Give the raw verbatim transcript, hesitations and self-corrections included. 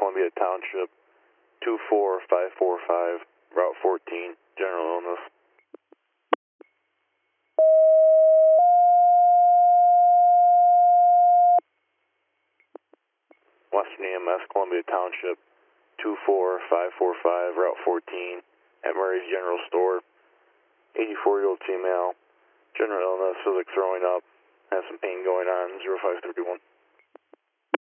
Columbia Township, two four five four five, Route fourteen, general illness. Western E M S, Columbia Township, two four five four five, Route fourteen, at Murray's General Store. eighty-four-year-old female, general illness, physic throwing up, has some pain going on, zero five three one.